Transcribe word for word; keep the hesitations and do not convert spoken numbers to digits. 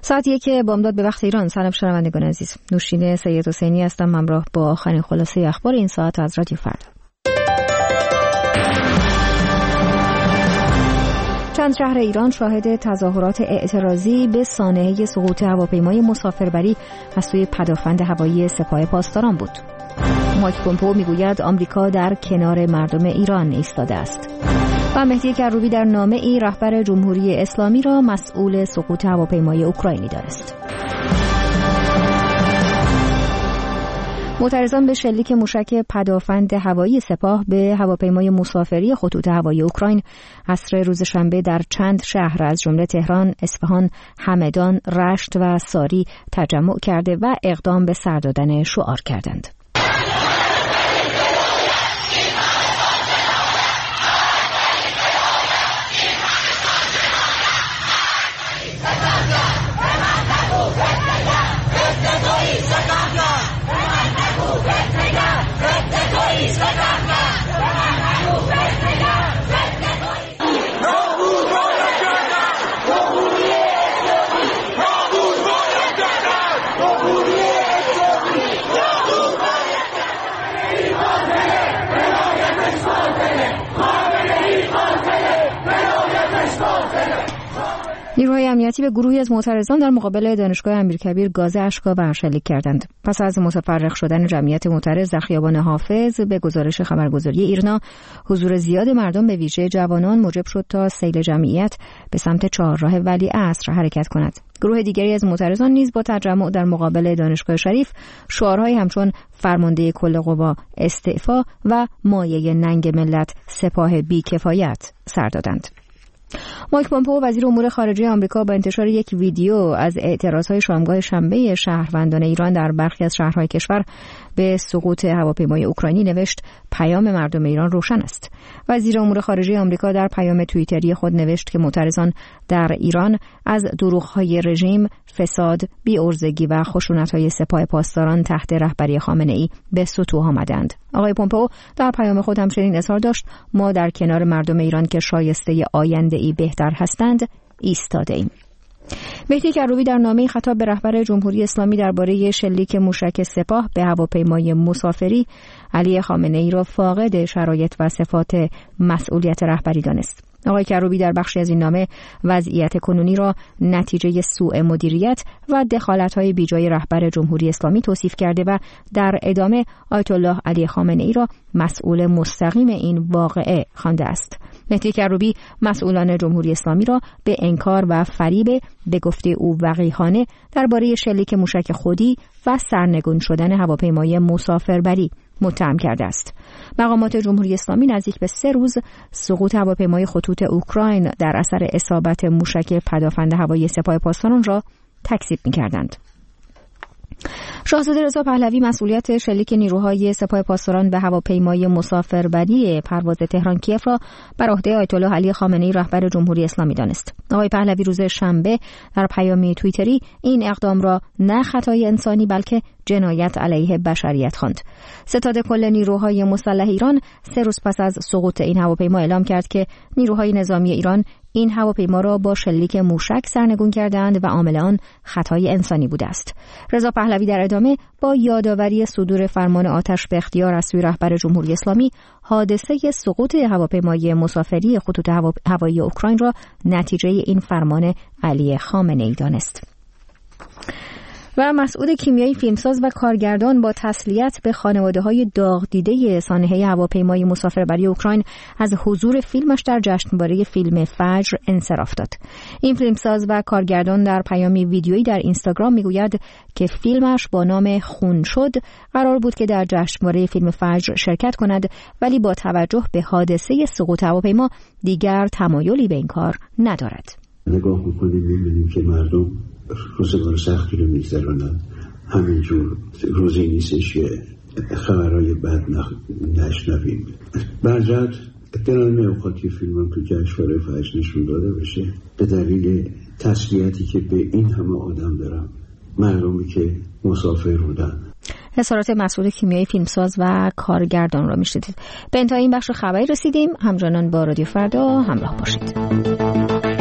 ساعت یک بامداد به وقت ایران. سلام شنوندگان عزیز، نوشین سید حسینی هستم، همراه با آخرین خلاصه اخبار این ساعت از رادیو فردا. چند شهر ایران شاهد تظاهرات اعتراضی به سانحه سقوط هواپیمای مسافربری از سوی پدافند هوایی سپاه پاسداران بود. مایک پومپئو میگوید آمریکا در کنار مردم ایران ایستاده است. و مهدی کروبی در نامه‌ای رهبر جمهوری اسلامی را مسئول سقوط هواپیمای اوکراینی دانست. معترضان به شلیک موشک پدافند هوایی سپاه به هواپیمای مسافری خطوط هوایی اوکراین عصر روز شنبه در چند شهر از جمله تهران، اصفهان، همدان، رشت و ساری تجمع کرده و اقدام به سر دادن شعار کردند. نیروهای امنیتی به گروهی از معترضان در مقابل دانشگاه امیرکبیر گاز اشک‌آور شلیک کردند. پس از متفرق شدن جمعیت معترض در خیابان حافظ، به گزارش خبرگزاری ایرنا، حضور زیاد مردم به ویژه جوانان موجب شد تا سیل جمعیت به سمت چهارراه ولیعصر حرکت کند. گروه دیگری از معترضان نیز با تجمع در مقابل دانشگاه شریف شعارهایی همچون فرمانده کل قوا استعفا و مایه ننگ ملت سپاه بی‌کفایت سر دادند. مایک پومپئو وزیر امور خارجه آمریکا با انتشار یک ویدیو از اعتراضهای شامگاه شنبه شهروندان ایران در برخی از شهرهای کشور به سقوط هواپیمای اوکراینی نوشت پیام مردم ایران روشن است. وزیر امور خارجه آمریکا در پیام توییتری خود نوشت که معترضان در ایران از دروغ‌های رژیم، فساد، بی‌عرضگی و خشونت‌های سپاه پاسداران تحت رهبری خامنه‌ای به سطوح آمدند. آقای پومپئو در پیام خود همچنین اظهار داشت ما در کنار مردم ایران که شایسته آینده‌ای بهتر هستند ایستاده ایم. مهدی کروبی در نامه‌ای خطاب به رهبر جمهوری اسلامی درباره شلیک موشک سپاه به هواپیمای مسافری علی خامنه‌ای را فاقد شرایط و صفات مسئولیت رهبری دانست. آقای کروبی در بخشی از این نامه وضعیت کنونی را نتیجه سوء مدیریت و دخالت‌های بیجای رهبر جمهوری اسلامی توصیف کرده و در ادامه آیت الله علی خامنه‌ای را مسئول مستقیم این واقعه خوانده است. مهدی کروبی مسئولان جمهوری اسلامی را به انکار و فریب به گفته او وقیحانه درباره شلیک موشک خودی و سرنگون شدن هواپیمای مسافربری متهم کرده است. مقامات جمهوری اسلامی نزدیک به سه روز سقوط هواپیمای خطوط اوکراین در اثر اصابت موشک پدافند هوایی سپاه پاسداران را تکذیب می‌کردند. شاهزاده رضا پهلوی مسئولیت شلیک نیروهای سپاه پاسداران به هواپیمای مسافربری پرواز تهران کیف را بر عهده آیت الله علی خامنه‌ای رهبر جمهوری اسلامی دانست. آقای پهلوی روز شنبه در پیامی توییتری این اقدام را نه خطای انسانی بلکه جنایت علیه بشریت خواند. ستاد کل نیروهای مسلح ایران سه روز پس از سقوط این هواپیما اعلام کرد که نیروهای نظامی ایران این هواپیما را با شلیک موشک سرنگون کردند و عامل آن خطای انسانی بوده است. رضا پهلوی در ادامه با یادآوری صدور فرمان آتش به اختیار از سوی رهبر جمهوری اسلامی حادثه سقوط هواپیمای مسافری خطوط هوایی اوکراین را نتیجه این فرمان علی خامنه‌ای دانست. و مسئول کیمیایی، فیلمساز و کارگردان با تسلیت به خانواده‌های داغ دیده سانحه هواپیمای مسافربری اوکراین از حضور فیلمش در جشنواره فیلم فجر انصراف داد. این فیلمساز و کارگردان در پیامی ویدیویی در اینستاگرام میگوید که فیلمش با نام خون شد قرار بود که در جشنواره فیلم فجر شرکت کند، ولی با توجه به حادثه سقوط هواپیما دیگر تمایلی به این کار ندارد. نگاه می‌کنیم می‌بینیم که مردم روزگار سختی رو می‌گذرونن، همینجور روزی نیستش که خبرهای بد نشنویم. برجت دلم می‌خواد که فیلمم تو جشنواره فجر نشون داده بشه به دلیل تسلیتی که به این همه آدم دارم، مردمی که مسافر بودن. اظهارات مسئول کیمیایی، فیلمساز و کارگردان را میشنیدید. به انتهای این بخش خبری رسیدیم. همچنان با رادیو فردا همراه باشید.